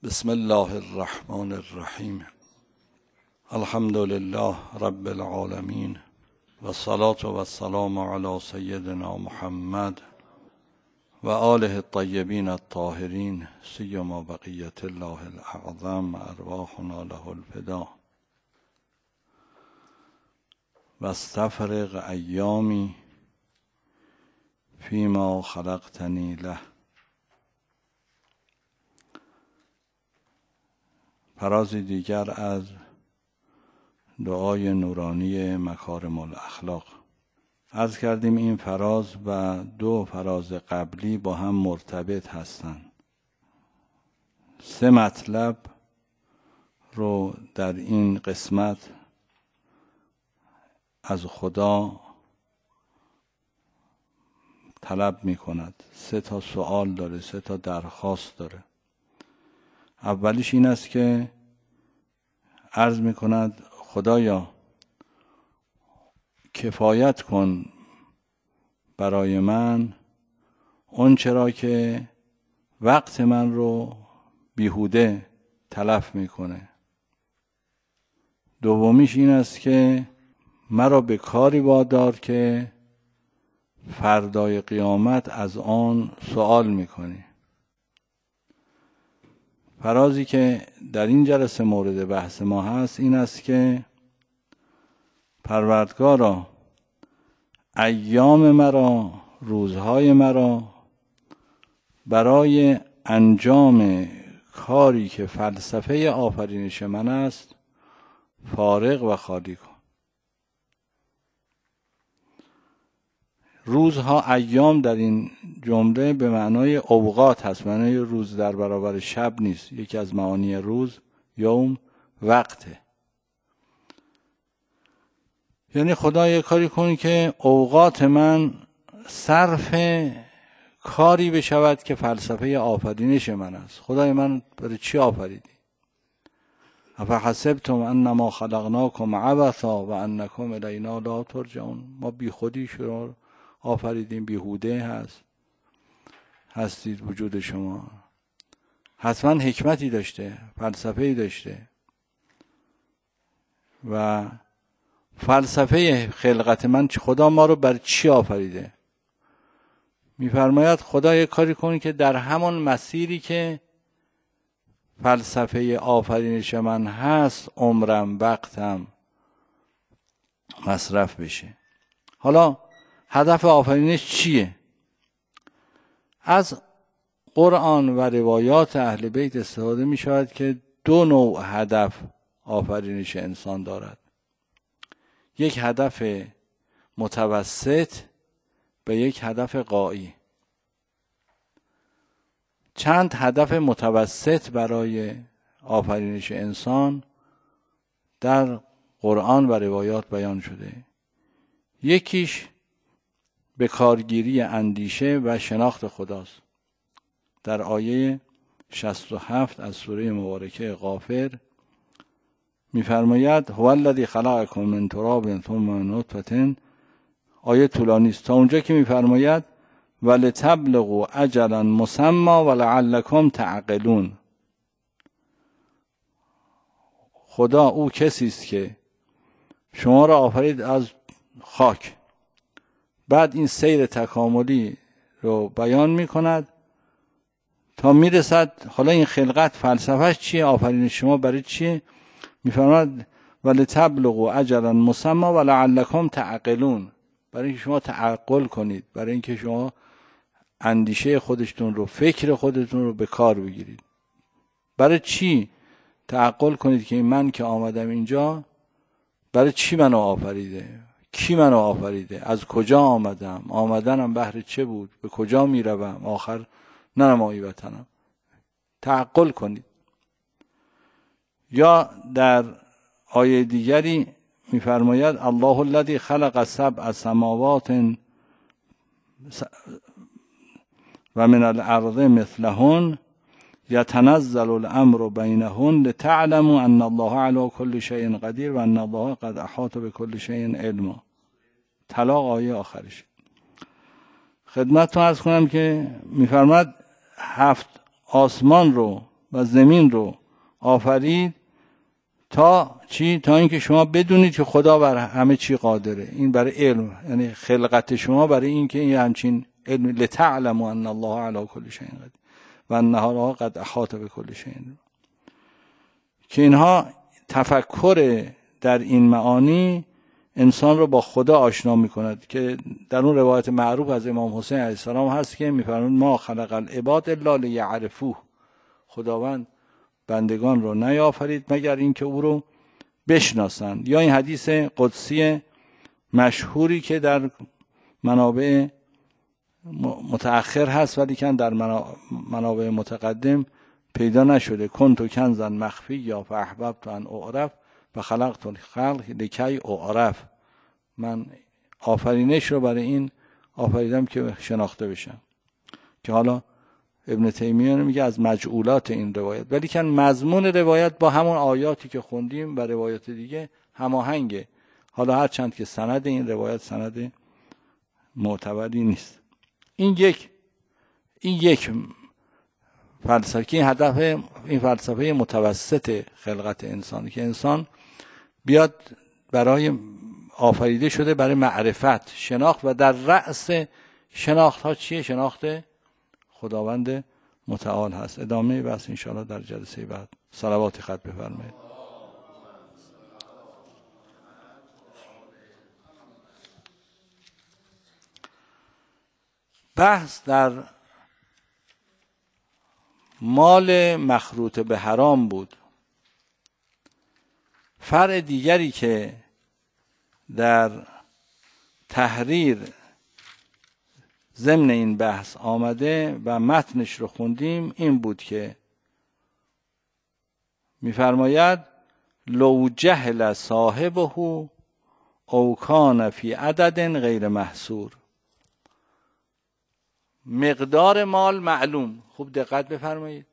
بسم الله الرحمن الرحیم. الحمد لله رب العالمین و الصلاة و السلام علی سیدنا محمد و آله الطیبین الطاهرین سیما بقیت الله الاعظم ارواحنا له الفدا و استفرغ ایامی فیما خلقتنی له. فرازی دیگر از دعای نورانی مکارم الاخلاق. عرض کردیم این فراز و دو فراز قبلی با هم مرتبط هستند. 3 مطلب رو در این قسمت از خدا طلب می کند. 3 تا سوال داره، 3 تا درخواست داره. اولیش این است که عرض می کند خدایا کفایت کن برای من اون چرا که وقت من رو بیهوده تلف میکنه. دومیش این است که مرا به کاری وادار که فردای قیامت از آن سوال میکنی. فرازی که در این جلسه مورد بحث ما هست این است که پروردگارا ایام مرا، روزهای مرا برای انجام کاری که فلسفه آفرینش من است فارغ و خالی کن. روزها، ایام در این جمله به معنای اوقات هست، معنای روز در برابر شب نیست. یکی از معانی روز یوم وقته، یعنی خدا یک کاری کنی که اوقات من صرف کاری بشود که فلسفه آفرینش من است. خدای من برای چی آفریدی؟ افحسبتم انما خلقناکم عبثا و انکم الینا لا ترجعون. ما بی خودی شما آفریدیم، بیهوده هستید. وجود شما حتما حکمتی داشته، فلسفه‌ای داشته و فلسفه خلقت من خدا ما رو بر چی آفریده؟ میفرماید خدا یک کاری کنی که در همان مسیری که فلسفه آفرینش من هست عمرم، وقتم مصرف بشه. حالا هدف آفرینش چیه؟ از قرآن و روایات اهل بیت استفاده می شود که 2 نوع هدف آفرینش انسان دارد. یک هدف متوسط و یک هدف غایی. چند هدف متوسط برای آفرینش انسان در قرآن و روایات بیان شده. یکیش به کارگیری اندیشه و شناخت خداست. در آیه 67 از سوره مبارکه غافر می‌فرماید هو الذی خلقکم من تراب ثم من نطفه. آیه طولانی است تا اونجا که می‌فرماید ولتبلغوا اجلا مسمى ولعلکم تعقلون. خدا او کسی است که شما را آفرید از خاک، بعد این سیر تکاملی رو بیان می‌کند تا میرسد حالا این خلقت فلسفهش چیه، آفرینش شما برای چیه؟ میفرماید ولتبلغوا اجلا مسمى ولعلکم تعقلون. برای اینکه شما تعقل کنید، برای اینکه شما اندیشه خودتون رو، فکر خودتون رو به کار بگیرید. برای چی تعقل کنید که من که آمدم اینجا برای چی منو آفریده؟ کی منو آفریده؟ از کجا آمدم؟ آمدنم بهر چه بود؟ به کجا میروم؟ آخر ننمایی وطنم. تعقل کنید. یا در آیه دیگری میفرماید الله الذی خلق 7 سماوات و من الارض مثلهن یتنزل الامر بینهن لتعلموا ان الله علی کل شیء قدیر و ان الله قد احاط بكل شیء علما. طلاق آیه آخرش. خدمتتون عرض کنم که میفرماید 7 آسمان رو و زمین رو آفرید تا چی؟ تا اینکه شما بدونید که خدا بر همه چی قادره. این برای علم، یعنی خلقت شما برای اینکه این همچین علم، لتعلموا ان الله علی کل شیء قدیر و انه قد احاط بكل شیء، که اینها تفکر در این معانی انسان رو با خدا آشنا میکند. که در اون روایت معروف از امام حسین علیه السلام هست که میفرماید ما خلق العباد الا لیعرفوه، خداوند بندگان رو نیافرید مگر اینکه او رو بشناسند. یا این حدیث قدسی مشهوری که در منابع متأخر هست ولی که در منابع متقدم پیدا نشده. کنت کنزا مخفی یا فاحببت ان اعرف و خلقت الخلق لکی اعرف، من آفرینش رو برای این آفریدم که شناخته بشم. که حالا ابن تیمیه میگه از مجعولات این روایت، ولی که مضمون روایت با همون آیاتی که خوندیم و روایات دیگه هماهنگه. حالا هر چند که سند این روایت سند معتبری نیست. این یک فلسفه، این هدف این فلسفه متوسط خلقت انسان، که انسان بیاد برای آفریده شده برای معرفت، شناخت، و در رأس شناخت ها چیه؟ شناخت خداوند متعال هست. ادامه بحث انشاءالله در جلسه بعد. صلوات خط بفرمایید. بحث در مال مخروط به حرام بود. فرع دیگری که در تحریر ضمن این بحث آمده و متنش رو خوندیم این بود که می‌فرماید لو جهل صاحبه او کان فی عدد غیر محصور. مقدار مال معلوم، خوب دقت بفرمایید،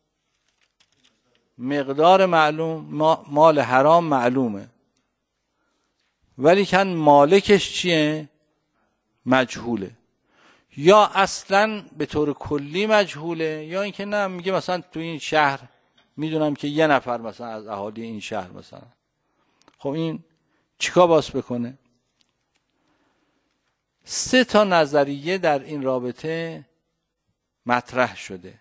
مقدار معلوم، مال حرام معلومه، ولی کن مالکش چیه؟ مجهوله. یا اصلا به طور کلی مجهوله، یا اینکه نه میگه مثلا تو این شهر میدونم که یه نفر مثلا از اهالی این شهر مثلا. خب این چیکار باس بکنه؟ 3 تا نظریه در این رابطه مطرح شده.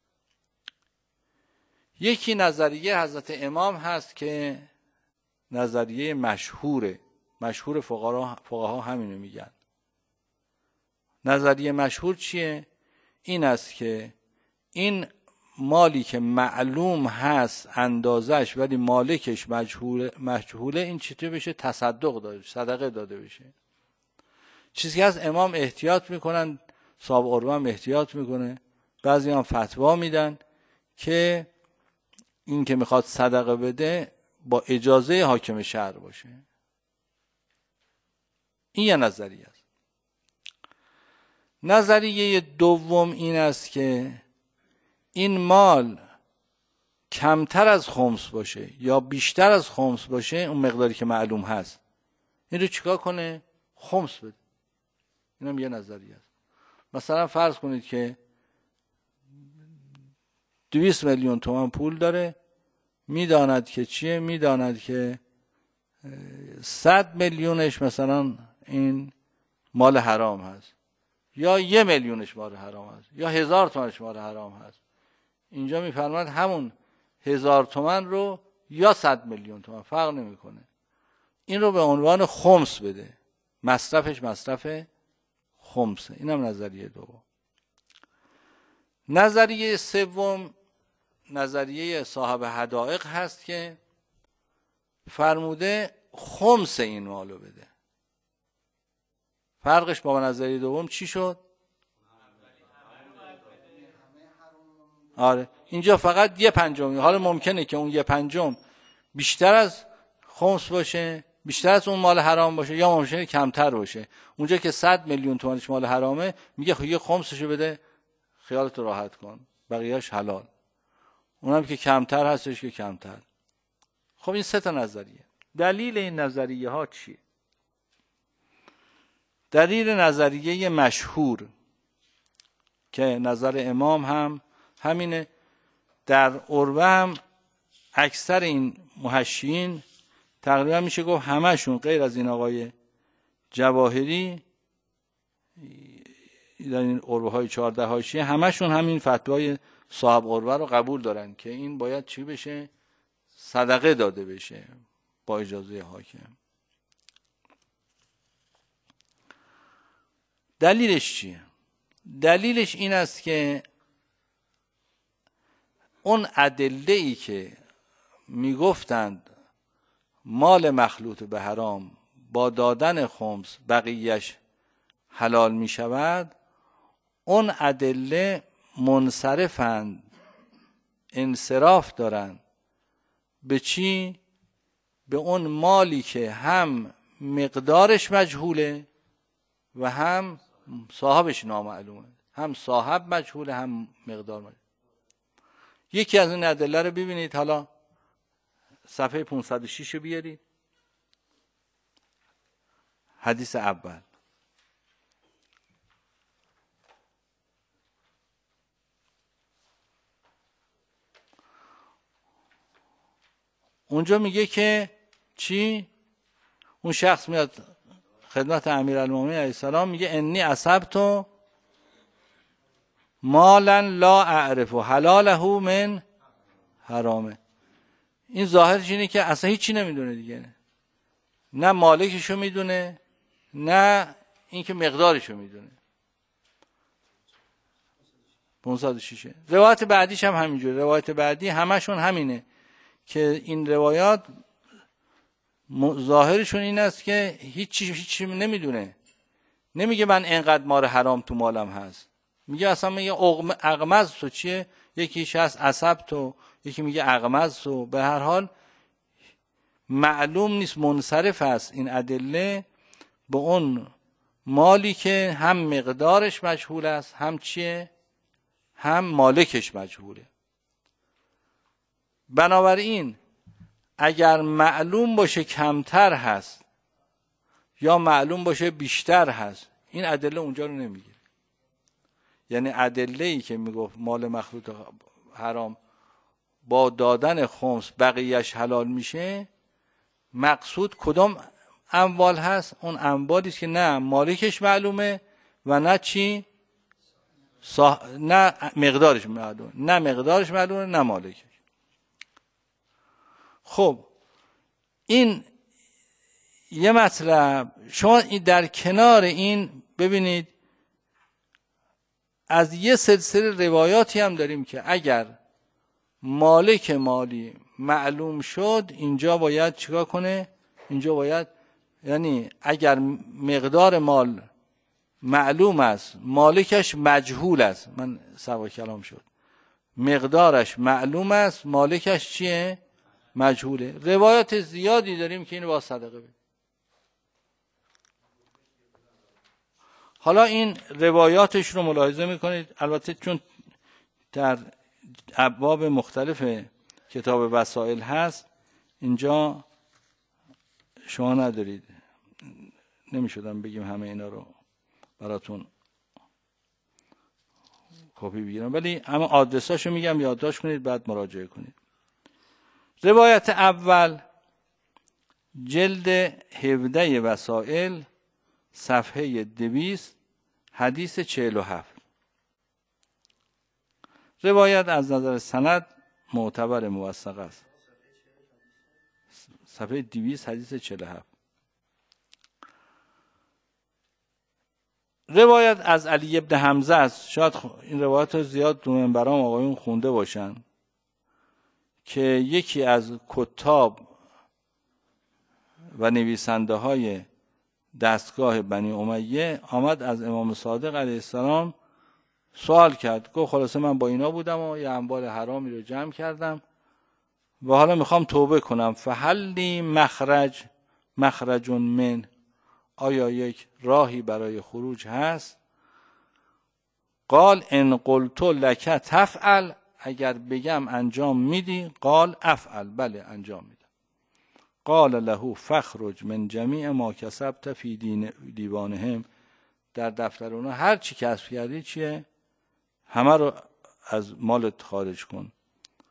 یکی نظریه حضرت امام هست که نظریه مشهور فقها همینو میگن. نظریه مشهور چیه؟ این است که این مالی که معلوم هست اندازش ولی مالکش مجهوله، این چطور بشه؟ تصدق داده، صدقه داده بشه. چیزی که از امام احتیاط میکنن، صاحب قربه هم احتیاط میکنه، بعضی هم فتوا میدن که این که میخواد صدقه بده با اجازه حاکم شهر باشه. این یه نظریه است. نظریه دوم این است که این مال کمتر از خمس باشه یا بیشتر از خمس باشه، اون مقداری که معلوم هست، این رو چیکار کنه؟ خمس بده. این هم یه نظریه است. مثلا فرض کنید که 200 میلیون تومان پول داره، میداند که چیه؟ میداند که 100 میلیونش مثلا این مال حرام هست، یا 1 میلیونش مال حرام هست، یا 1000 تومنش مال حرام هست. اینجا میفرماید همون 1000 تومن رو یا 100 میلیون تومن فرق نمیکنه، این رو به عنوان خمس بده، مصرفش مصرف خمسه. اینم نظریه دوم. نظریه سوم نظریه صاحب حدائق هست که فرموده خمس این مالو بده. فرقش با نظریه دوم چی شد؟ آره، اینجا فقط 1/5. حالا ممکنه که اون 1/5 بیشتر از خمس باشه، بیشتر از اون مال حرام باشه، یا ممکنه کمتر باشه. اونجا که 100 میلیون تومانش مال حرامه، میگه خب یه خمسشو بده، خیالت راحت کن، بقیه‌اش حلال. اونم که کمتر هستش که کمتر. خب این 3 تا نظریه. دلیل این نظریه ها چیه؟ دلیل نظریه مشهور که نظر امام هم همینه، در عربه هم اکثر این محشیین تقریبا میشه گفت همشون غیر از این آقای جواهری در این عربه های 14 حاشیه همشون همین فتوای صاحب عربه رو قبول دارن که این باید چی بشه؟ صدقه داده بشه با اجازه حاکم. دلیلش چیه؟ دلیلش این است که اون ادله‌ای که میگفتند مال مخلوط به حرام با دادن خمس بقیهش حلال می شود، اون ادله منصرفند، انصراف دارند به چی؟ به اون مالی که هم مقدارش مجهوله و هم صاحبش نامعلومه، هم صاحب مجهوله هم مقدار مجهوله. یکی از این ادله رو ببینید، حالا صفحه 506 رو بیارید، حدیث اول. اونجا میگه که چی؟ اون شخص میاد خدمت امیرالمومنین علیه السلام میگه انی اصبت مالا لا اعرف حلاله من حرامه. این ظاهرش اینه که اصلا هیچی نمیدونه دیگه، نه مالکشو میدونه نه اینکه مقدارشو میدونه. 506. روایت بعدیش هم همینجوره. روایت بعدی همشون همینه که این روایات ظاهرشون این است که هیچی نمیدونه. نمیگه من اینقدر مال حرام تو مالم هست، میگه اصلا میگه اغمز تو چیه، یکیش هست عصب تو، یکی میگه اغمز تو. به هر حال معلوم نیست، منصرف است این ادله به اون مالی که هم مقدارش مجهول است هم چیه، هم مالکش مجهوله. بنابراین اگر معلوم باشه کمتر هست یا معلوم باشه بیشتر هست، این ادله اونجا رو نمیگیره. یعنی ادله‌ای که میگفت مال مخلوط حرام با دادن خمس بقیهش حلال میشه، مقصود کدام اموال هست؟ اون اموالی است که نه مالکش معلومه و نه چی؟ نه مقدارش معلومه، نه مالکش. خب این یه مطلب. شما در کنار این ببینید از یه سلسله روایاتی هم داریم که اگر مالک مالی معلوم شد اینجا باید چیکار کنه؟ اینجا باید، یعنی اگر مقدار مال معلوم است مالکش مجهول است، من سوا کلام شد، مقدارش معلوم است مالکش چیه؟ مجهوله. روایات زیادی داریم که اینو با صدقه بده. حالا این روایاتش رو ملاحظه میکنید، البته چون در ابواب مختلف کتاب وسائل هست اینجا شما ندارید، نمیشدم بگیم همه اینا رو براتون کپی بگیرم، ولی همه آدرساشو میگم یادداشت کنید بعد مراجعه کنید. روایت اول جلد 17 وسائل صفحه 200 حدیث 47. روایت از نظر سند معتبر موثق است. صفحه 200 حدیث 47. روایت از علی ابن حمزه است. شاید این روایت زیاد تو منبرام آقایون خونده باشن که یکی از کتاب و نویسنده های دستگاه بنی امیه آمد از امام صادق علیه السلام سوال کرد، گفت خلاصه من با اینا بودم و یه اموال حرامی رو جمع کردم و حالا میخوام توبه کنم، فهل لی مخرج من، آیا یک راهی برای خروج هست؟ قال ان قلت لک تفعل، اگر بگم انجام میدی؟ قال افعل، بله انجام میدم. قال له فخرج من جمیع ما کسبت فی دیوانهم، در دفتر اونا هر چی کسب کردی چیه؟ همه رو از مالت خارج کن.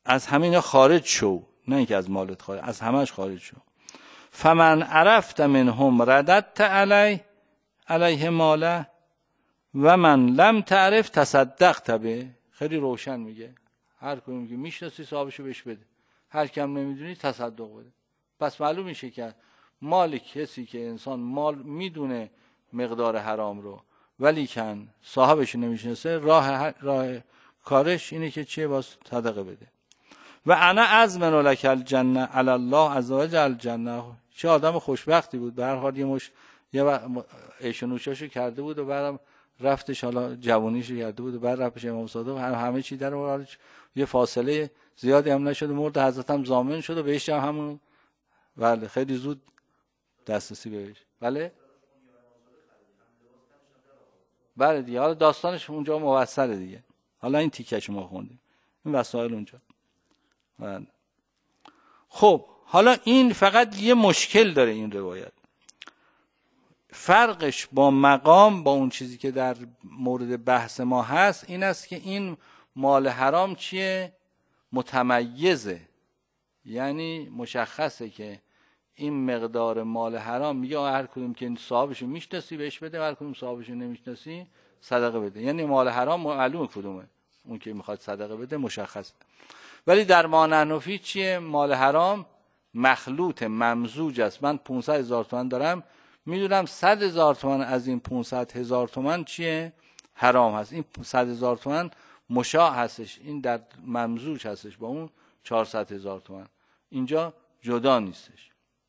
از همین خارج شو، نه اینکه از مالت خارج، از همش خارج شو. فمن عرفت منهم رددت علیه ماله و من لم تعرف تصدقت به. خیلی روشن میگه، هر کدوم که میشناسی صاحبشو بهش بده، هر کم نمیدونی تصدق بده. پس معلوم میشه که مال کسی که انسان مال میدونه مقدار حرام رو ولی کن صاحبش نمیشناسه، راه کارش اینه که چیه؟ باز صدقه بده. و انا ازمن لک الجنه علی الله عز وجل الجنه. چه آدم خوشبختی بود، به هر حال یه عیش و نوشاشو کرده بود و بعدم رفتش، حالا جوونیشو کرده بود و بعد رفتش امام صادق، همه چی در اون، یه فاصله زیادی هم نشد، مرد حضرت هم ضامن شد و بهش همون، بله خیلی زود دسترسی بهش. بله دیگه، حالا داستانش اونجا موثره دیگه، حالا این تیکش ما خوندیم، این وسایل اونجا. بله. خب حالا این فقط یه مشکل داره این روایت، فرقش با مقام، با اون چیزی که در مورد بحث ما هست این است که این مال حرام چیه؟ متمیزه، یعنی مشخصه که این مقدار مال حرام، میگه هر کدوم که صاحبشو میشناسی بهش بده، هر کدوم صاحبشو نمیشناسی صدقه بده. یعنی مال حرام معلومه کدومه، اون که میخواد صدقه بده مشخصه. ولی در مانعنفی چیه؟ مال حرام مخلوط ممزوج است. من 500,000 تومان دارم، میدونم 100,000 تومان از این 500,000 تومان چیه؟ حرام هست. این 100,000 تومان مشاع هستش، این در ممزوج هستش با اون 400,000 تومان، اینجا جدا نیستش.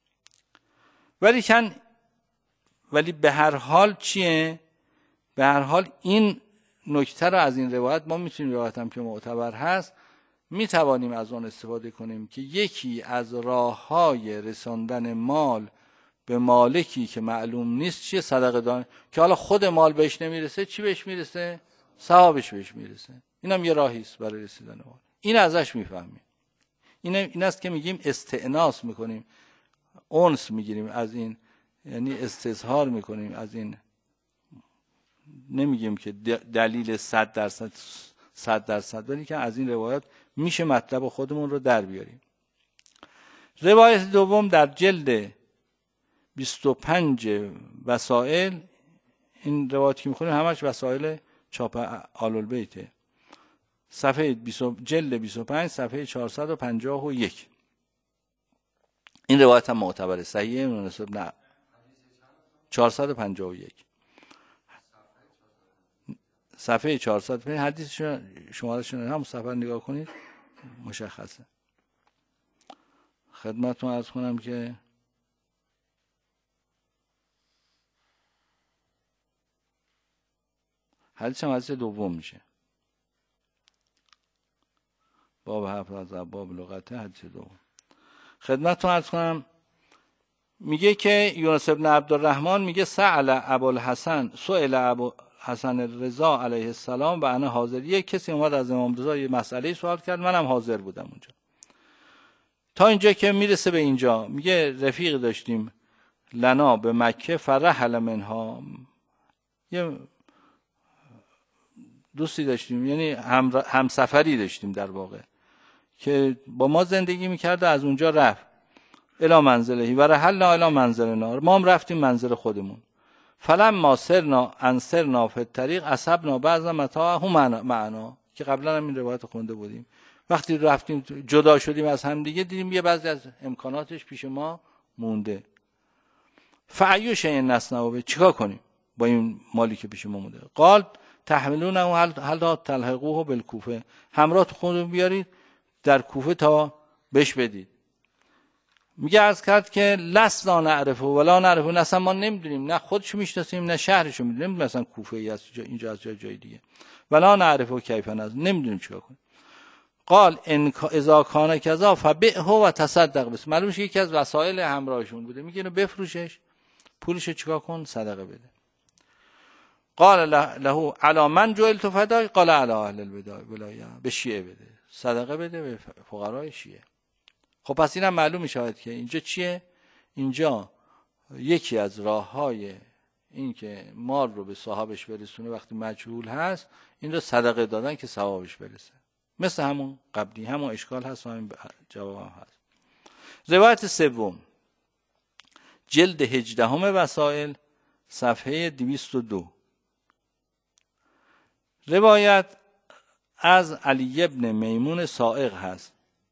ولی به هر حال چیه؟ به هر حال این نکته رو از این روایت ما میتونیم، روایت هم که معتبر هست، میتوانیم از اون استفاده کنیم که یکی از راه‌های رساندن مال به مالکی که معلوم نیست چیه؟ صدقه دادن. که حالا خود مال بهش نمیرسه، چی بهش میرسه؟ ثوابش بهش میرسه. اینم یه راهی است برای رسیدن مال. این ازش میفهمیم. این است که میگیم استئناس میکنیم، اونس میگیریم از این، یعنی استظهار میکنیم از این. نمیگیم که دلیل 100%، ولی که از این روایات میشه مطلب خودمون رو در بیاریم. روایت دوم در جلد 25 وسائل، این روایتی که میخونیم همش وسائل چاپ آل‌البیته، صفحه جلد 25 صفحه 451. این روایت هم معتبره، صحیحه، مناسب نه 451 صفحه 405 حدیث شماره‌شون هم صفحه نگاه کنید مشخصه. خدمتتون عرض کنم که حدیث هم حدیث دوم میشه، باب 7 از باب لغته، حدیث دوم. خدمتتون عرض کنم میگه که یونس بن عبدالرحمن میگه سئل ابوالحسن، سئل ابو حسن رضا علیه السلام و انا حاضر. یک کسی اومد از امام رضا یه مسئله سوال کرد، منم حاضر بودم اونجا. تا اینجا که میرسه به اینجا میگه رفیق داشتیم لنا به مکه فرحل منها، یه دوستی داشتیم، یعنی همسفری داشتیم در واقع، که با ما زندگی میکرد و از اونجا رفت الی منزلهی و رحلنا الی منزلنا، ما هم رفتیم منزل خودمون. فلما سرنا فی الطریق اصبنا بعض متاعه معنا، که قبلا هم این روایت خونده بودیم. وقتی رفتیم جدا شدیم از هم دیگه، دیدیم یه بعضی از امکاناتش پیش ما مونده. فأی شیء نصنع، چیکار کنیم با این مالی که پیش ما مونده؟ قال تحملونه هل تلحقوه بالکوفه، همراه خودتون بیارید در کوفه تا بهش بدید. میگه عرض کرد که لسنا نعرفه ولا نعرفه، اصلا ما نمیدونیم، نه خودشو میشناسیم نه شهرشو میدونیم، مثلا کوفه ای است اینجا از جای دیگه، ولا نعرفه کیف نزد، نمیدونیم چیکار کنیم. قال ان اذا کان کذا فبئه و تصدق بس، معلومه یکی از وسایل همراهشون بوده، میگه اینو بفروشش، پولشو چیکار کن؟ صدقه بده. قال له علی من جعلت فدای، قال علی اهل الولایه، به شیعه بده، صدقه بده به فقرای شیعه. خب پس اینم معلوم میشه که اینجا چیه؟ اینجا یکی از راه‌های این که مال رو به صاحبش برسونه وقتی مجهول هست، این رو صدقه دادن که ثوابش برسه. مثل همون قبلی، همون اشکال هست و همین جواب هم هست. روایت سوم جلد 18 وسائل صفحه 202. روایت از علی ابن میمون سائق هست.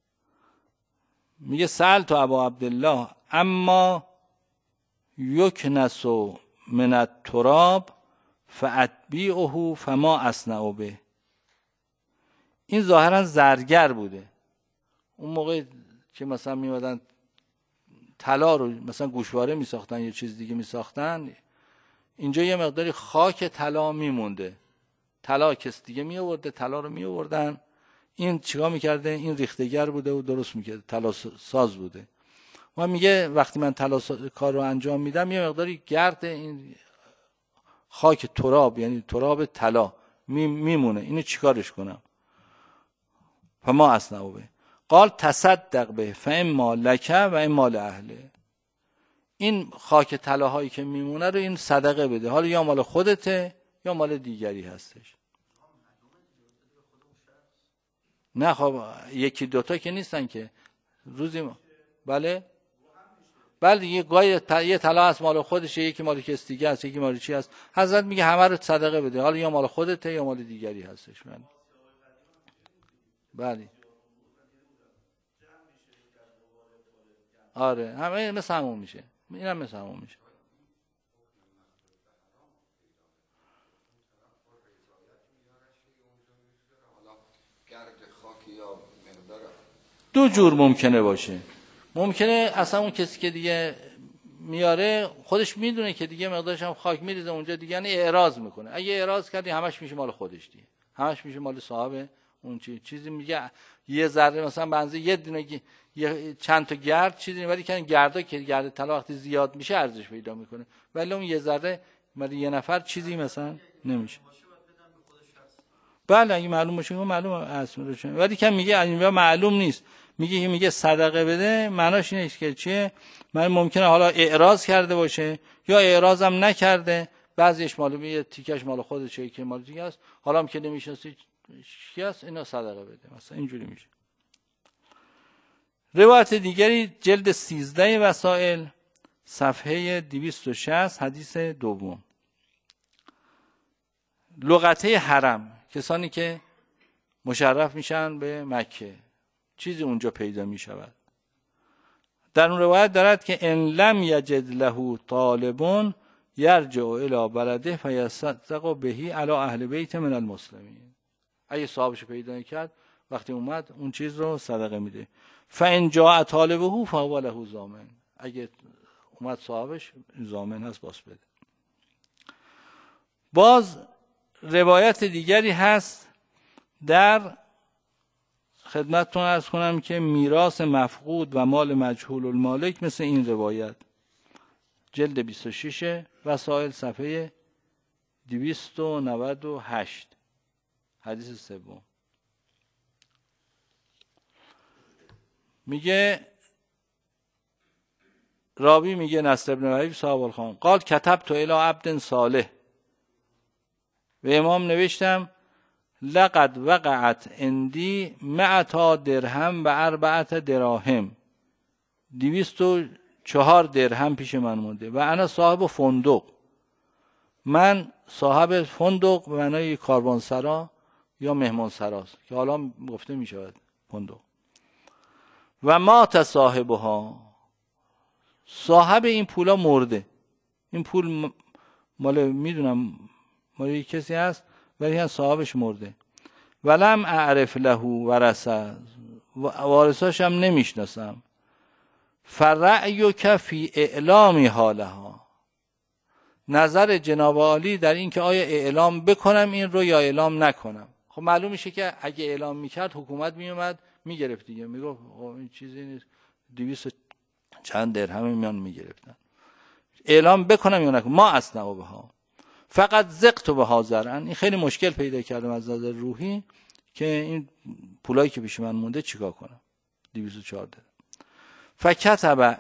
میگه سألت ابا عبدالله اما یکنس من التراب فاتبیعه فما اصنع به. این ظاهرا زرگر بوده. اون موقع که مثلا میمدن طلا رو مثلا گوشواره میساختن یا چیز دیگه میساختن، اینجا یه مقداری خاک طلا میمونده، طلا کس دیگه می آورده، طلا رو می آوردن، این چیکار میکرده؟ این ریختگر بوده و درست میکرده، طلا ساز بوده. و میگه وقتی من طلا کار رو انجام میدم یه مقداری گرد این خاک تراب، یعنی تراب طلا میمونه، اینو چیکارش کنم؟ فما اصنع به. قال تصدق به فاما لک و اما لاهله. این خاک طلاهایی که میمونه رو این صدقه بده، حالا یا مال خودته یا مال دیگری هستش. نه خب یکی دوتا که نیستن که روزی بله دیگه گاهی یه طلا از مال خودشه، یکی مال کس دیگه است، یکی مال چی است. حضرت میگه همه رو صدقه بده، حالا یا مال خودته یا مال دیگری هستش. بله آره همه مثل همون میشه، اینم مثل همون میشه. دو جور ممکنه باشه. ممکنه اصلا اون کسی که دیگه میاره خودش میدونه که دیگه مقدارش هم خاک میریزه اونجا دیگه، یعنی اعراض میکنه. اگه اعراض کردی همش میشه مال خودش دیگه، همش میشه مال صاحب اون چیزی. میگه یه ذره مثلا بنزه یه دونه چند تا گرد چیزی، ولی که گردا که گرد طلا وقتی زیاد میشه ارزش پیدا میکنه، ولی اون یه ذره برای یه نفر چیزی مثلا نمیشه. بله اگه معلوم باشه معلومه اسمش، ولی که میگه اینجا معلوم نیست، میگه صدقه بده، معناش اینه که چیه؟ من ممکنه حالا اعراض کرده باشه یا اعراض هم نکرده، بعضیش معلومه یه تیکش مال خودشه که مال دیگه است، حالا هم که نمیشناسی چی است، اینا صدقه بده، مثلا اینجوری میشه. روایت دیگری جلد 13 وسائل صفحه 260 حدیث دوم. لغته حرم، کسانی که مشرف میشن به مکه، چیزی اونجا پیدا میشود. در اون روایت دارد که ان لم یجد له طالب یرجع الی بلده فیصدق بهی علی اهل بیت من المسلمین. اگه صاحبش پیدا کرد وقتی اومد اون چیز رو صدقه میده. فان جاء طالبه فهو له ضامن. اگه اومد صاحبش ضامن هست باز بده. باز روایت دیگری هست در خدمتتون عرض کنم که میراث مفقود و مال مجهول المالک مثل این روایت جلد 26 وسائل صفحه 298 حدیث سوم. میگه راوی میگه نصر بن وهب صاحب الخان قال کتبت الی عبد صالح، به امام نوشتم لقد وقعت عندي 100 درهم و 4 دراهم، 204 درهم پیش من مونده و انا صاحب فندق، من صاحب فندق به معنای کاروانسرا یا مهمانسراست که حالا گفته می شود فندق. و مات صاحبها، صاحب این پولا مرده، این پول مال میدونم مال کسی هست ولی هم صاحبش مرده. ولم اعرف له ورثه، وارثاش هم نمیشناسم. فرأیک فی اعلام حالها، نظر جناب عالی در این که آیا اعلام بکنم این رو یا اعلام نکنم. خب معلوم میشه که اگه اعلام میکرد حکومت میومد میگرفت دیگه، میگفت این چیزی نیست، 200 چند درهم میان میگرفتن. اعلام بکنم یا نکنم ما اصنع بها فقط زقت به حاضرن. این خیلی مشکل پیدا کردم از نظر روحی که این پولایی که پیش من مونده چیکار کنم. 204 درهم. فکتب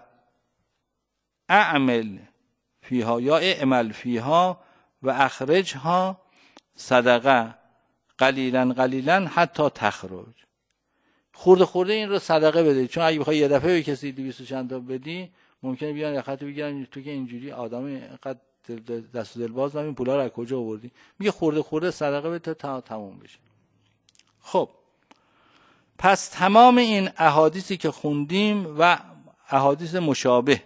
اعمل فیها یا اعمل فیها و اخرجها صدقه قلیلا قلیلا حتی تخرج. خورده خورده این رو صدقه بده، چون اگه بخوای یه دفعه به کسی 200 چند تا بدی ممکنه بیان یخت بگیرن تو که اینجوری آدم اینقدر دست و دل باز این پولا رو از کجا آوردی. میگه خورده خورده صدقه بده تا تموم بشه. خب پس تمام این احادیثی که خوندیم و احادیث مشابه،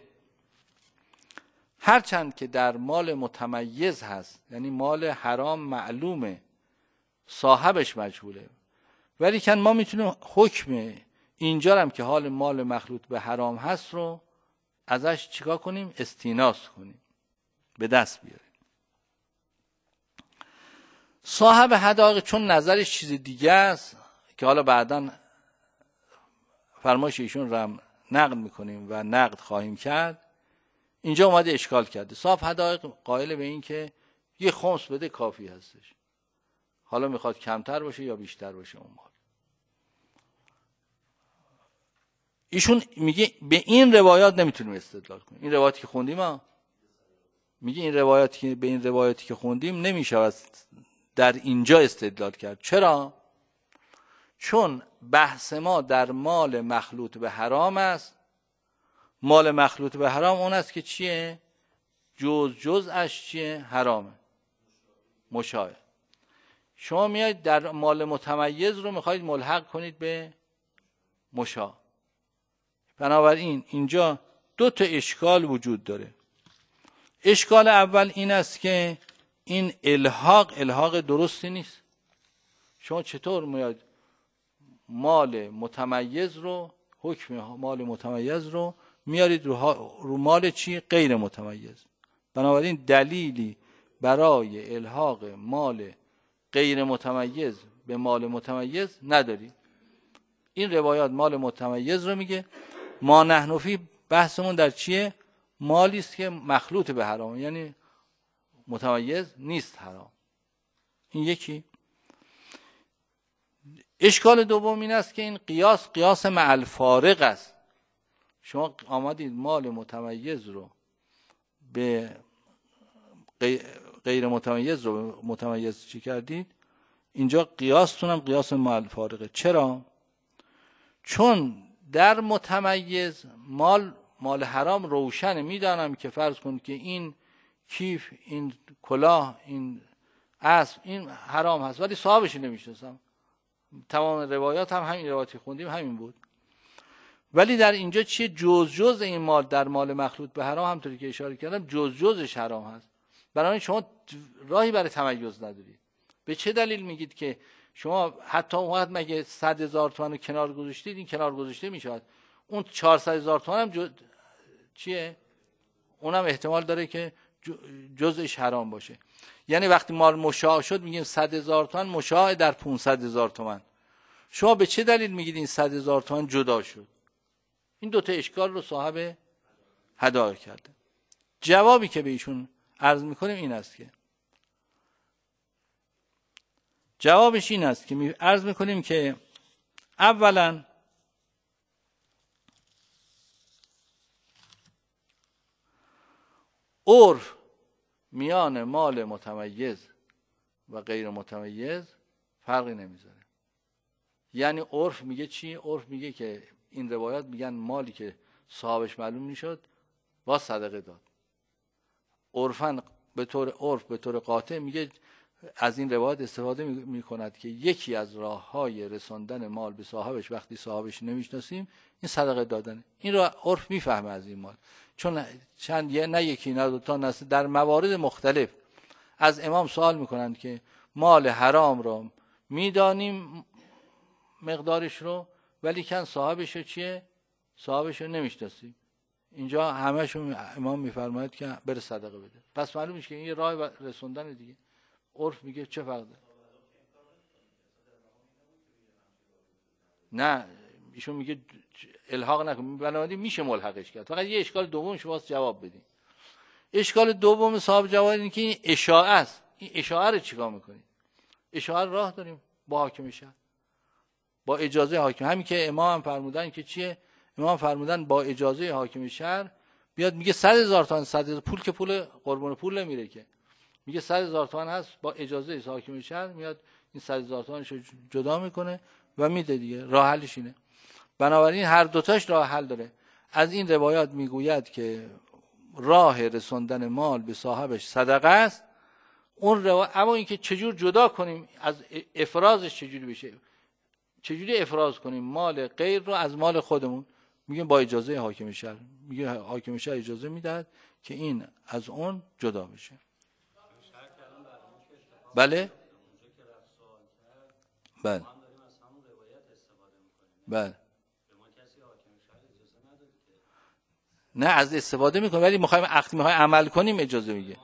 هرچند که در مال متمیز هست، یعنی مال حرام معلومه صاحبش مجهوله، ولی کن ما میتونیم حکم اینجا هم که حال مال مخلوط به حرام هست رو ازش چیکار کنیم؟ استیناس کنیم، به دست بیاریم. صاحب حداقه چون نظرش چیز دیگه است که حالا بعداً فرمایش ایشون رو نقد میکنیم و نقد خواهیم کرد، اینجا اومده اشکال کرده. صاحب حداقه قائل به این که یه خمس بده کافی هستش، حالا میخواد کمتر باشه یا بیشتر باشه اون مال. ایشون میگه به این روایات نمیتونیم استدلال کنیم. این روایاتی که خوندیم میگه این روایاتی که به این روایاتی که خوندیم نمیشه در اینجا استدلال کرد. چرا؟ چون بحث ما در مال مخلوط به حرام است. مال مخلوط به حرام اون است که چیه؟ جزءش چیه؟ حرامه، مشابه. شما میاید در مال متمیز رو میخواید ملحق کنید به مشابه. بنابراین اینجا دو تا اشکال وجود داره. اشکال اول این است که این الحاق درستی نیست. شما چطور میاید مال متمیز رو، حکم مال متمیز رو میارید رو مال چی؟ غیر متمیز. بنابراین دلیلی برای الحاق مال غیر متمیز به مال متمیز نداری. این روایات مال متمیز رو میگه. ما نحن فی بحثمون در چیه؟ مالی است که مخلوط به حرام، یعنی متمیز نیست حرام. این یکی. اشکال دوم این است که این قیاس مع الفارق است. شما آمدید مال متمیز رو به غیر متمیز رو به متمیز چی کردید؟ اینجا قیاستون هم قیاس مع الفارقه. چرا؟ چون در متمیز مال حرام روشنه. میدانم که فرض کن که این کیف، این کلاه، این اسب، این حرام هست، ولی صاحبش نمیشناسم. تمام روایات هم همین روایتی خوندیم همین بود. ولی در اینجا چیه؟ جز این مال در مال مخلوط به حرام، همونطوری که اشاره کردم جزش حرام هست. برای شما راهی برای تمیز ندارید. به چه دلیل میگید که شما حتی اون وقت مگه 100,000 تومان رو کنار گذاشتید؟ این کنار گذاشته میشود. اون 400,000 تومان هم چیه؟ اونم احتمال داره که جزش حرام باشه. یعنی وقتی مال مشاع شد میگیم 100,000 تومان مشاع در 500,000 تومان. شما به چه دلیل میگید این 100,000 تومان جدا شد؟ این دوتا اشکال رو صاحب هدایت کرده. جوابی که به ایشون عرض میکنیم این است که جوابش این است که عرض میکنیم که اولا عرف میان مال متمیز و غیر متمیز فرقی نمیذاره. یعنی عرف میگه چی؟ عرف میگه که این روایات میگن مالی که صاحبش معلوم میشد با صدقه داد. عرفاً به طور عرف به طور قاطع میگه از این روایات استفاده میکند که یکی از راههای رساندن مال به صاحبش وقتی صاحبش نمیشناسیم این صدقه دادن. این رو عرف میفهمه از این مال، چون نه یکی نه دو تا در موارد مختلف از امام سوال میکنند که مال حرام رو میدانیم مقدارش رو، ولی کن صاحبش رو چیه؟ صاحبش رو نمیشناسیم. اینجا همه‌شون امام میفرماید که بره صدقه بده. پس معلوم میشه که این راه رسوندن دیگه. عرف میگه چه فرق داره؟ نه ایشون میگه الحاق نکن، بنابراین میشه ملحقش کرد. فقط یه اشکال دوم شما جواب بدین. اشکال دوم صاحب جواب اینه که این اشاعه است. این اشاعه رو چیکار میکنید؟ اشاعه راه داریم با حاکم شهر، با اجازه حاکم. همین که امام هم فرمودن که چیه؟ امام فرمودن با اجازه حاکم شهر بیاد میگه 100,000 تومان، 100,000 پول که پول قربون پول نمیره که، میگه 100,000 تومان هست با اجازه حاکم شهر میاد این 100,000 تومانش رو جدا میکنه و میده دیگه. راه حلش اینه. بنابراین هر دوتاش راه حل داره. از این روایات میگوید که راه رسوندن مال به صاحبش صدقه است. اما اینکه چجور جدا کنیم از افرازش، چجوری بشه، چجوری افراز کنیم مال غیر رو از مال خودمون، میگیم با اجازه حاکم شهر. میگه حاکم شهر اجازه میدهد که این از اون جدا بشه. بله بله بله. نه از استفاده میکنیم، ولی میخوایم وقتی میخوایم عمل کنیم اجازه میگه.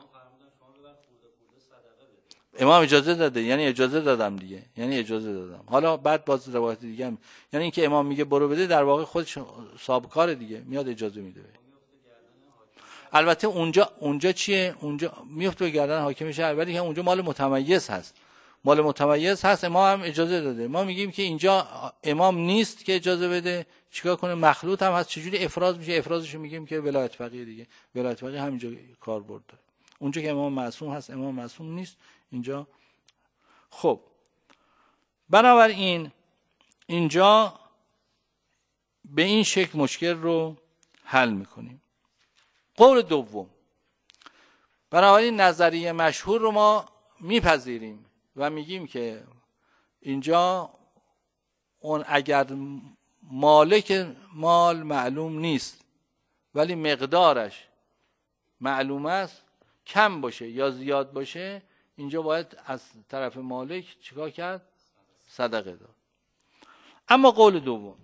امام اجازه داده، یعنی اجازه دادم دیگه، یعنی اجازه دادم. حالا بعد باز روایت دیگه هم، یعنی اینکه امام میگه برو بده، در واقع خودش صاحب کار دیگه، میاد اجازه میده. البته اونجا چیه؟ اونجا میفته به گردن حاکم شهر، ولی اونجا مال متمیز هست. مال متمیز هست، امام هم اجازه داده. ما میگیم که اینجا امام نیست که اجازه بده، چیکار کنه؟ مخلوط هم هست، چجوری افراز میشه؟ افرازش میگیم که ولایت فقیه دیگه. ولایت فقیه همینجا کاربرد داره. اونجا که امام معصوم هست، امام معصوم نیست اینجا. خب بنابراین اینجا به این شکل مشکل رو حل میکنیم. قول دوم، بنابراین نظریه مشهور رو ما میپذیریم و میگیم که اینجا اون اگر مالک مال معلوم نیست ولی مقدارش معلوم است، کم باشه یا زیاد باشه، اینجا باید از طرف مالک چیکار کرد؟ صدقه داد. اما قول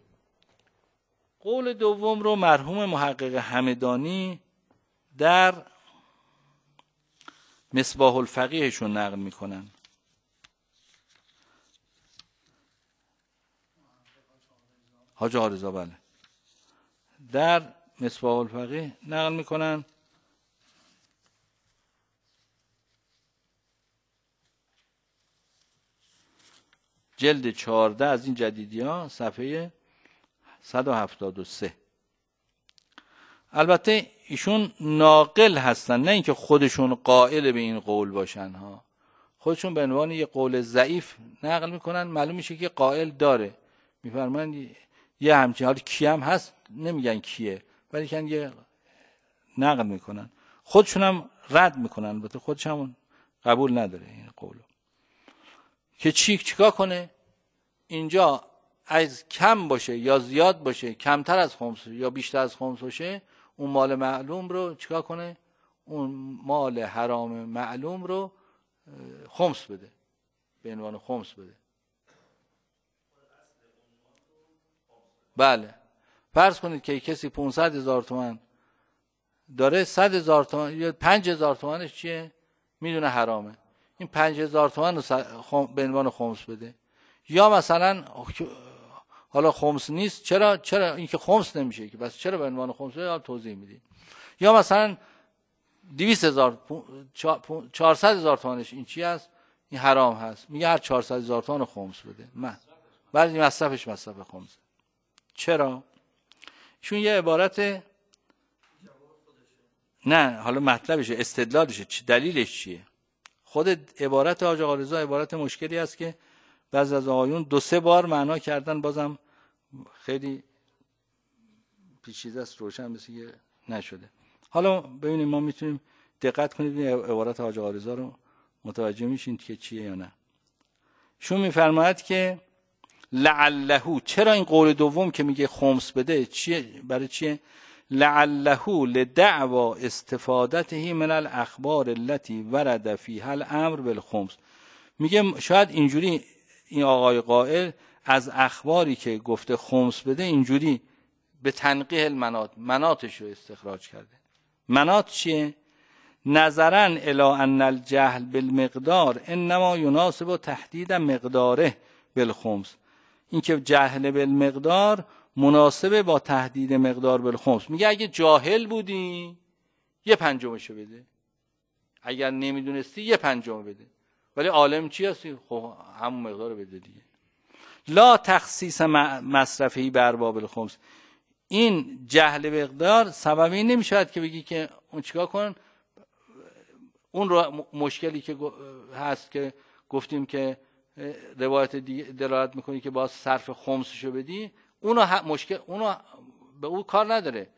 دوم رو مرحوم محقق همدانی در مصباح الفقیهشون نقل میکنن. حاج آقارضا بله، در مصباح الفقیه نقل میکنن جلد 14 از این جدیدی ها، صفحه 173. البته ایشون ناقل هستن، نه اینکه خودشون قائل به این قول باشن ها. خودشون به عنوان یه قول ضعیف نقل میکنن، معلوم میشه که قائل داره. میفرمایند یه همچین، حالا کیم هست نمیگن کیه، ولی کن یه نقل میکنن، خودشون هم رد میکنن. البته خودش هم قبول نداره این قولو، که چیکار کنه؟ اینجا از کم باشه یا زیاد باشه، کمتر از خمس یا بیشتر از خمس باشه، اون مال معلوم رو چیکار کنه؟ اون مال حرام معلوم رو خمس بده، به عنوان خمس بده. بله، فرض کنید که کسی 500,000 تومان داره، 100,000 تومان یا 5,000 تومانش چیه؟ میدونه حرامه. این 5,000 تومان رو به عنوان خمس بده. یا مثلا حالا خمس نیست، چرا این که خمس نمیشه که، بس چرا به عنوان خمس بده؟ توضیح میدیم. یا مثلا 200,000 400,000 تومانش این چی است؟ این حرام هست، میگه هر 400,000 تومان خمس بده. بعد مصرفش مصرف خمس. چرا؟ چون یه عبارت، نه حالا مطلبشه، استدلالشه، دلیلش چیه؟ خود عبارت حاج آقارضا عبارت مشکلی است که بعضی از آقایون 2-3 بار معنا کردن، بازم خیلی پیچیده است، روشن مثل که نشده. حالا ببینیم ما میتونیم دقت کنید عبارت حاج آقارضا رو متوجه میشین که چیه یا نه. شون میفرماید که لعله، چرا این قول دوم که میگه خمس بده چیه؟ برای چیه؟ لعله لدعوا استفادته من الاخبار التي ورد فيها الامر بالخمس. میگه شاید اینجوری این آقای قائل از اخباری که گفته خمس بده اینجوری به تنقیح المناط، مناطش رو استخراج کرده. مناط چیه؟ نظرا الی ان الجهل بالمقدار انما يناسب تحدید مقداره بالخمس. این که جهل بالمقدار مناسبه با تحدید مقدار بالخمس. میگه اگه جاهل بودی 1/5 بده، اگر نمیدونستی 1/5 بده، ولی عالم چی هستی؟ خب همون مقدار بده دیگه. لا تخصیص مصرفی بر باب الخمس. این جهل مقدار سبب این نمیشود که بگی که اون چیکار کن، اون رو مشکلی که هست که گفتیم که روایت دیگه دلالت میکنی که باز صرف خمسشو بدی، اونو به او کار نداره.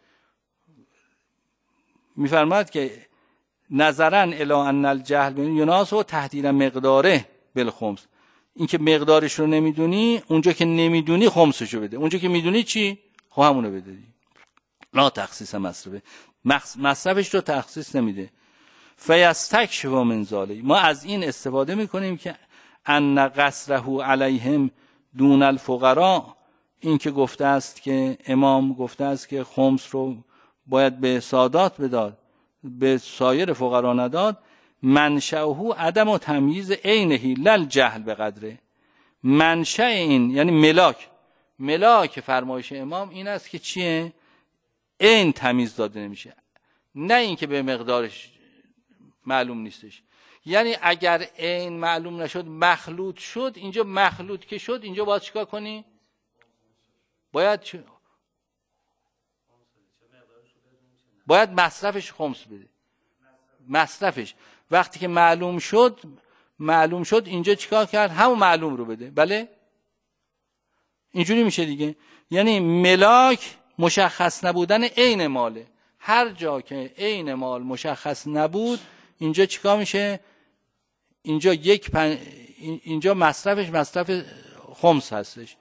میفرماد که نظرا الی ان الجهل یناس و تحدید مقداره بالخمس، این که مقدارش رو نمیدونی، اونجا که نمیدونی خمسشو بده، اونجا که میدونی چی خب همونو بده دی. لا تخصیص مصرفه، مصرفش رو تخصیص نمیده. فیستکشف من ذلک، ما از این استفاده میکنیم که ان قصره علیهم دون الفقراء، این که گفته است که امام گفته است که خمس رو باید به سادات بداد، به سایر فقرا نداد، منشأه عدم و تمییز عینه لل جهل به قدره. منشأ این یعنی ملاک فرمایش امام این است که چیه؟ عین تمیز داده نمیشه، نه اینکه به مقدارش معلوم نیستش. یعنی اگر عین معلوم نشد مخلوط شد، اینجا مخلوط که شد اینجا باید چیکار کنی؟ باید مصرفش خمس بده. مصرفش وقتی که معلوم شد اینجا چیکار کرد؟ همون معلوم رو بده. بله اینجوری میشه دیگه. یعنی ملاک مشخص نبودن عین ماله. هر جا که عین مال مشخص نبود اینجا چیکار میشه؟ اینجا مصرف خمس هستش.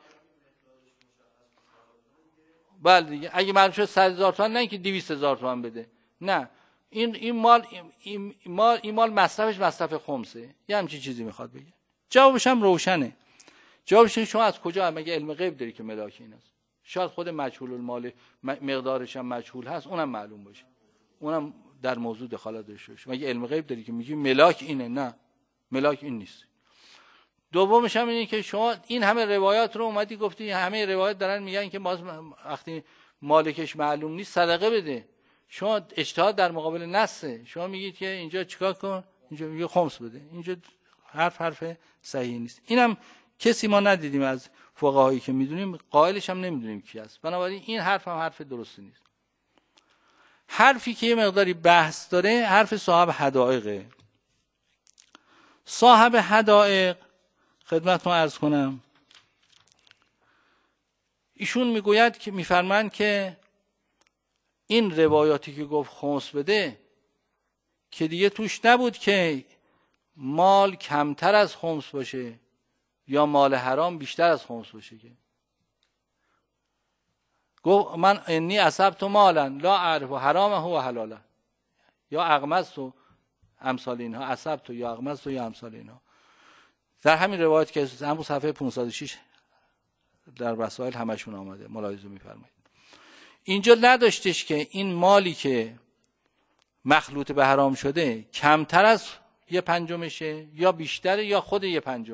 بله دیگه. اگه معلوم شد 100,000 تومان، نه اینکه 200,000 تومان بده، نه، این مال مصرف خمسه. یه همچین چیزی میخواد بگه. جوابش هم روشنه. جوابش اینه شما از کجا مگه علم غیب داری که ملاک این است؟ شاید خود مجهول المال مقدارش هم مجهول هست، اونم معلوم باشه، اونم در موضوع دخالت داشته باشه. مگه علم غیب داری که میگی ملاک اینه؟ نه، ملاک این نیست. دومش هم اینه که شما این همه روایات رو اومدی گفتی، همه روایات دارن میگن که باز وقتی مالکش معلوم نیست صدقه بده. شما اجتهاد در مقابل نصه، شما میگید که اینجا چیکار کن، اینجا میگه خمس بده. اینجا حرف صحیح نیست. اینم کسی ما ندیدیم از فقهایی که میدونیم، قائلش هم نمیدونیم کی است. بنابراین این حرف هم حرف درستی نیست. حرفی که یه مقداری بحث داره حرف صاحب حدائقه. صاحب حدائق خدمتتون عرض کنم، ایشون میگوید که میفرمایند که این روایاتی که گفت خمس بده که دیگه توش نبود که مال کمتر از خمس باشه یا مال حرام بیشتر از خمس باشه. که گفت من انی اصبت مالا لا اعرف حرامه و حلاله یا اغمضت و امثال اینها، اصبت یا اغمضت یا امثال اینها. در همین روایت که همون صفحه 506 در وسائل همشون آمده، ملاحظه می‌فرمایید. اینجا نداشتش که این مالی که مخلوط به حرام شده کمتر از 1/5 یا بیشتر یا خود 1/5.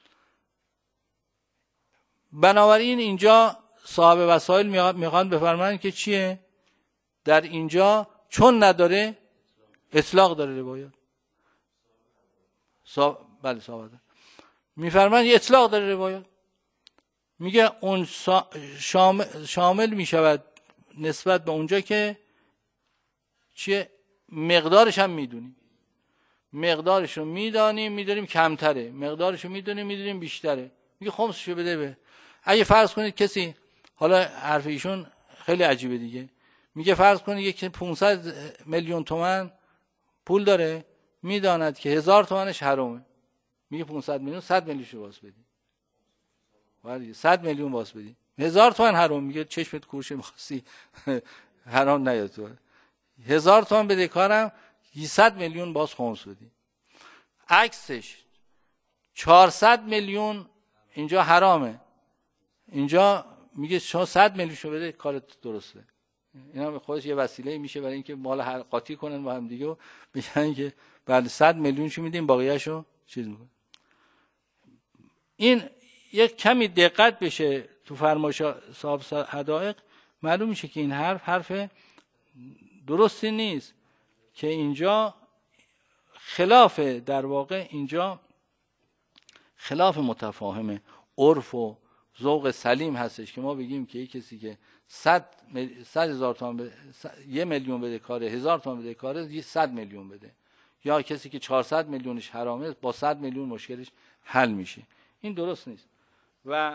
بنابراین اینجا صاحب وسائل میخوان بفرمایند که چیه؟ در اینجا چون نداره اطلاق داره روایت. بله صاحب میفرمایند اطلاق داره روایت. میگه اون شامل میشود نسبت به اونجا که چیه؟ مقدارش هم میدونیم، مقدارش رو میدونیم کمتره، مقدارش رو میدونیم بیشتره. میگه خمسشو بده به. اگه فرض کنید کسی، حالا حرف ایشون خیلی عجیبه دیگه، میگه فرض کنید یکی 500 میلیون تومان پول داره، میداند که 1000 تومانش حرامه، میگه 500 میلیون 100 میلیونشو باز بدی. ولی 100 میلیون باز بدی، 1000 تومان حرام، میگه چشمت کورشه می‌خواستی حرام نیاد تو. 1000 تومان بده کارم، 100 میلیون باز خمس بدی. عکسش 400 میلیون اینجا حرامه، اینجا میگه شما 100 میلیونشو بده کارت درسته. اینا خودش یه وسیله میشه برای اینکه مال قاطی کنن با هم دیگه و بگن که بله 100 میلیونشو میدیم باقیه‌شو چیز میکنه. این یک کمی دقت بشه تو فرمایش صاحب حدائق، معلوم میشه که این حرف درستی نیست، که اینجا خلاف، در واقع اینجا خلاف متفاهم عرف و ذوق سلیم هستش که ما بگیم که یک کسی که 100,000 تومان 1 میلیون بده کاره، 1000 تومان بده کاره، 100 میلیون بده، یا کسی که 400 میلیونش حرامه با 100 میلیون مشکلش حل میشه. این درست نیست. و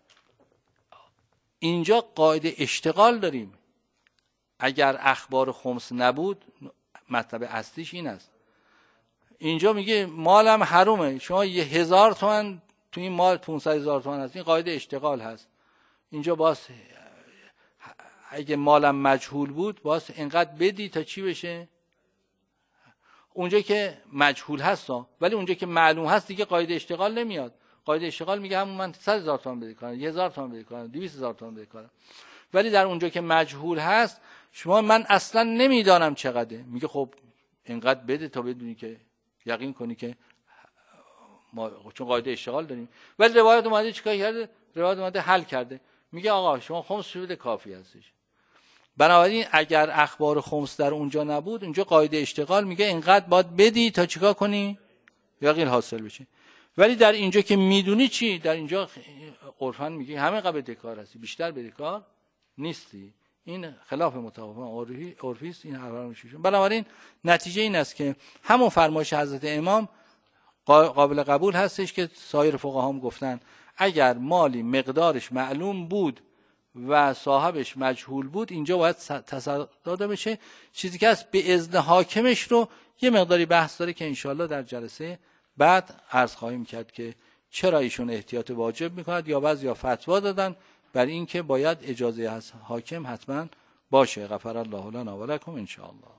اینجا قاعده اشتغال داریم. اگر اخبار خمس نبود، مطلب اصلیش این است. اینجا میگه مالم حرومه، شما 1000 تومان تو این مال 500,000 تومان هست، این قاعده اشتغال هست. اینجا باز اگه مالم مجهول بود باز اینقدر بدی تا چی بشه؟ اونجا که مجهول هست ولی اونجا که معلوم هست دیگه قاعده اشتغال نمیاد. قاعده اشتغال میگه همون من 100,000 تومان بده کنم، 1000 تومان بده کنم، 200,000 تومان بده کنم. ولی در اونجا که مجهول هست، شما من اصلا نمیدانم چقدره، میگه خب اینقدر بده تا بدونی که یقین کنی که ما چون قاعده اشتغال داریم. ولی روایت اومده چیکار کرده؟ روایت اومده حل کرده، میگه آقا شما خمس بده کافی هستش. بنابراین اگر اخبار خمس در اونجا نبود، اونجا قاعده اشتغال میگه اینقدر باید بدی تا چیکار کنی؟ یقین حاصل بشه. ولی در اینجا که میدونی چی؟ در اینجا عرفاً میگه همه قبل بدهکار هستی، بیشتر بدهکار نیستی. این خلاف متوافق عرفی است. این حرفا میشه. بنابراین نتیجه این است که همون فرمایش حضرت امام قابل قبول هستش که سایر فقها هم گفتن اگر مالی مقدارش معلوم بود و صاحبش مجهول بود، اینجا باید تصدق داده بشه. چیزی که هست به اذن حاکمش رو یه مقداری بحث داره که انشالله در جلسه بعد عرض خواهیم کرد که چرا ایشون احتیاط واجب میکند، یا بعضیا فتوا دادن بر این که باید اجازه حاکم حتما باشه. غفر الله لنا و لکم ان شاء الله.